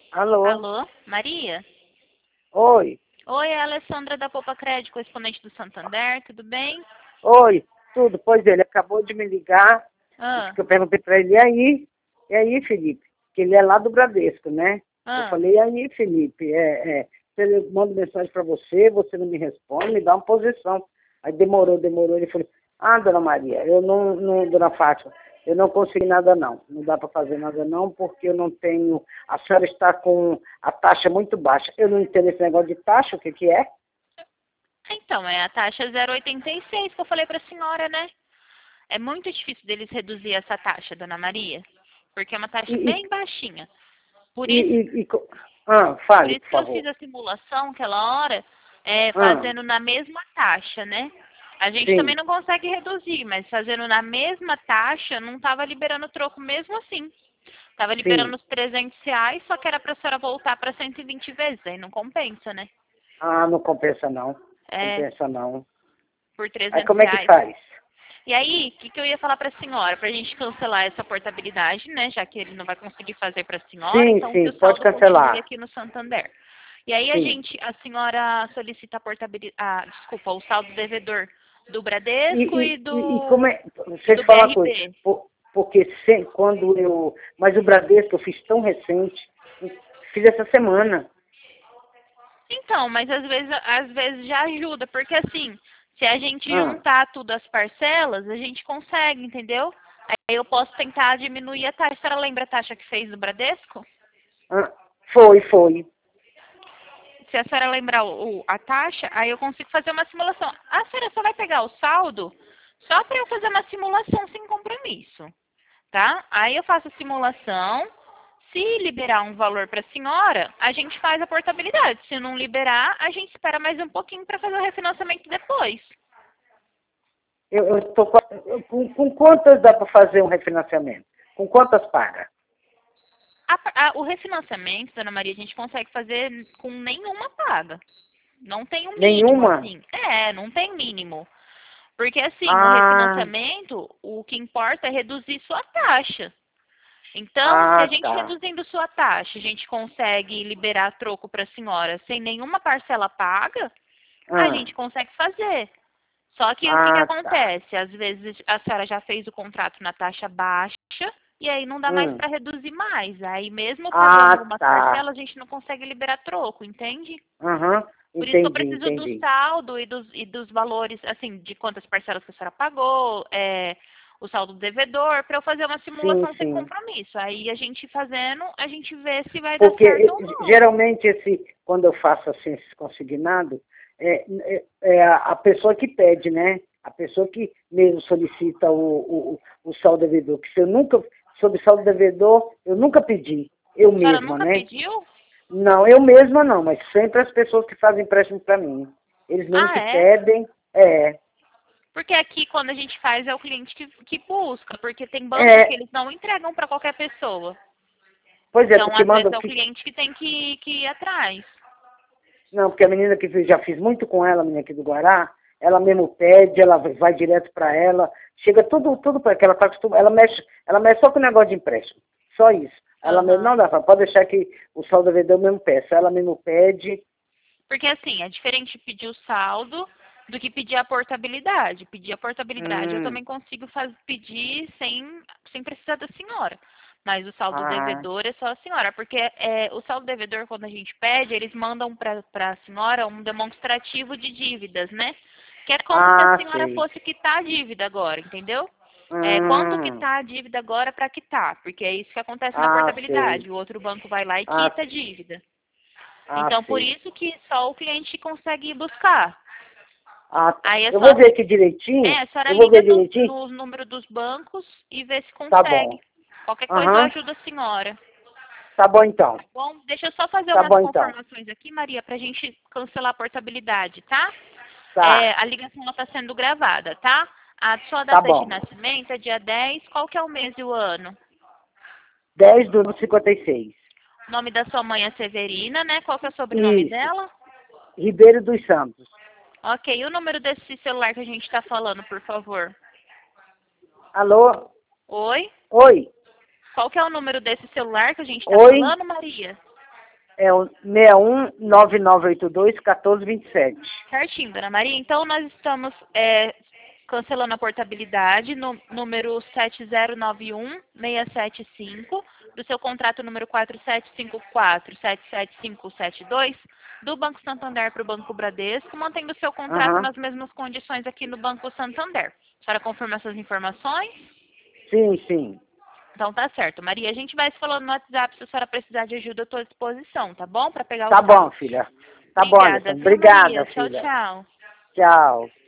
Alô? Alô, Maria? Oi. Oi, é a Alessandra da Poupa Crédito, correspondente do Santander, tudo bem? Oi. Tudo. Pois ele acabou de me ligar. Disse Ah, que eu perguntei para ele, e aí, Felipe? Que ele é lá do Bradesco, né? Eu ah. falei, e aí, Felipe? Se eu mando mensagem para você, você não me responde, me dá uma posição. Aí demorou. Ele falou, dona Maria, eu não, dona Fátima, eu não consegui nada não. Não dá para fazer nada não, porque eu não tenho. A senhora está com a taxa muito baixa. Eu não entendo esse negócio de taxa, o que que é? Então, é a taxa 0,86 que eu falei para a senhora, né? É muito difícil deles reduzir essa taxa, dona Maria, porque é uma E, taxa e, bem baixinha. Por e, isso, e, e co- por fale, isso por que eu favor. fiz a simulação aquela hora, Ah, fazendo na mesma taxa, né? A gente também sim, não consegue reduzir, mas fazendo na mesma taxa, não estava liberando troco mesmo assim. Tava liberando sim. os R$ 300, só que era pra senhora voltar para 120 vezes. Aí não compensa, né? Não compensa não. É, Compensa não. por Aí 300 como é que reais. faz? E aí, o que eu ia falar pra senhora? Pra gente cancelar essa portabilidade, né? Já que ele não vai conseguir fazer pra senhora, Sim, então que sim, o pode saldo continue cancelar. aqui no Santander. E aí Sim. a senhora solicita a portabilidade, desculpa, o saldo devedor do E, Bradesco e, e como é. e Deixa eu do te falar uma coisa. BRB. Porque quando eu. Mas o Bradesco eu fiz tão recente. Fiz essa semana. Então, mas às vezes já ajuda, porque assim, se a gente Ah, juntar tudo as parcelas, a gente consegue, entendeu? Aí eu posso tentar diminuir a taxa. A senhora lembra a taxa que fez no Bradesco? ah, foi. Se a senhora lembrar a taxa, aí eu consigo fazer uma simulação. A senhora só vai pegar o saldo só para eu fazer uma simulação sem compromisso, tá? Aí eu faço a simulação. Se liberar um valor para a senhora, a gente faz a portabilidade. Se não liberar, a gente espera mais um pouquinho para fazer o refinanciamento depois. Eu tô com quantas dá para fazer um refinanciamento? Com quantas paga? O refinanciamento, dona Maria, a gente consegue fazer com nenhuma paga. Não tem um mínimo, Nenhuma? assim. Não tem mínimo. Porque, assim, o Ah, refinanciamento, o que importa é reduzir sua taxa. Então, se a gente tá. reduzindo sua taxa, a gente consegue liberar troco para a senhora sem nenhuma parcela paga, a Ah, gente consegue fazer. Só que o que tá. acontece? Às vezes a senhora já fez o contrato na taxa baixa e aí não dá mais Hum. para reduzir mais. Aí mesmo pagando algumas Tá. parcelas, a gente não consegue liberar troco, entende? Aham. Por isso que eu Entendi, preciso do entendi. saldo e dos valores, assim, de quantas parcelas que a senhora pagou, o saldo do devedor, para eu fazer uma Sim, simulação sem sim. compromisso. Aí a gente fazendo, a gente vê se vai dar Porque certo ou não. geralmente quando eu faço assim esse consignado, é a pessoa que pede, né? A pessoa que mesmo solicita o saldo devedor. Que se eu nunca, sobre saldo devedor, eu nunca pedi, eu A senhora mesma, nunca né? pediu? Não, eu mesma não, mas sempre as pessoas que fazem empréstimo para mim. Eles mesmo Ah, que é? pedem, Porque aqui, quando a gente faz, é o cliente que busca, porque tem banco que é, eles não entregam para qualquer pessoa. pois é, Então, porque às vezes, manda é o que. cliente que tem que ir atrás. Não, porque a menina que já fiz muito com ela, a menina aqui do Guará, ela mesmo pede, ela vai direto para ela, chega tudo para que ela está acostumada, ela mexe só com o negócio de empréstimo, só isso. Ela mesmo, Aham. não dá, pode deixar que o saldo devedor mesmo peça, ela mesmo pede. Porque, assim, é diferente pedir o saldo do que pedir a portabilidade. Pedir a portabilidade eu Hum, também consigo pedir sem precisar da senhora. Mas o saldo ah, devedor é só a senhora. Porque o saldo devedor, quando a gente pede, eles mandam para a senhora um demonstrativo de dívidas, né? Que é como se a senhora sei. fosse quitar a dívida agora, entendeu? Quanto Hum, quitar a dívida agora para quitar? Porque é isso que acontece na portabilidade. sei. O outro banco vai lá e Ah, quita a dívida. ah, Então, por sei. isso que só o cliente consegue ir buscar. Tá. Aí é Eu só. vou ver aqui direitinho, A senhora eu vou liga ver direitinho, no número dos bancos e vê se tá consegue. bom. Qualquer coisa eu Aham, ajudo a senhora. tá bom então, Bom, deixa eu só fazer tá umas bom então. confirmações aqui, Maria, pra gente cancelar a portabilidade, tá? Tá, A ligação está sendo gravada, tá? A sua tá data de bom. nascimento é dia 10. Qual que é o mês e o ano? 10/56. O nome da sua mãe é Severina, né? Qual que é o sobrenome Isso. dela? Ribeiro dos Santos. Ok, e o número desse celular que a gente está falando, por favor? Alô? Oi? Oi? Qual que é o número desse celular que a gente está Oi? falando, Maria? É o 619982-1427. Certinho, dona Maria. Então, nós estamos cancelando a portabilidade no número 7091675 do seu contrato número 4754-77572 do Banco Santander para o Banco Bradesco, mantendo o seu contrato Aham. nas mesmas condições aqui no Banco Santander. A senhora confirma essas informações? Sim, sim. Então tá certo. Maria, a gente vai se falando no WhatsApp. Se a senhora precisar de ajuda, eu estou à disposição, tá bom? Para pegar o Tá bom, saldo. filha. Tá bom, Obrigada, Alessandra. viu, Maria? Obrigada, Tchau, filha. tchau. Tchau.